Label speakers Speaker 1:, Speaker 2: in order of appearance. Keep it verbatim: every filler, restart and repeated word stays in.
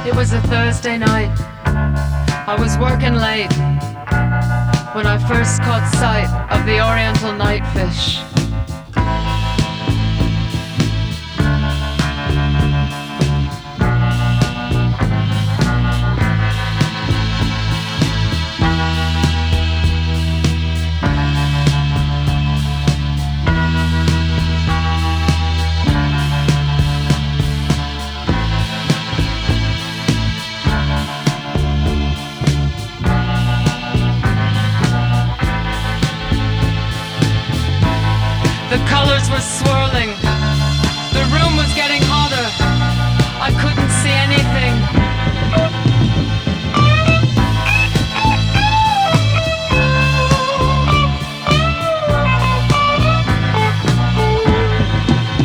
Speaker 1: It was a Thursday night. I was working late when I first caught sight of the oriental nightfish.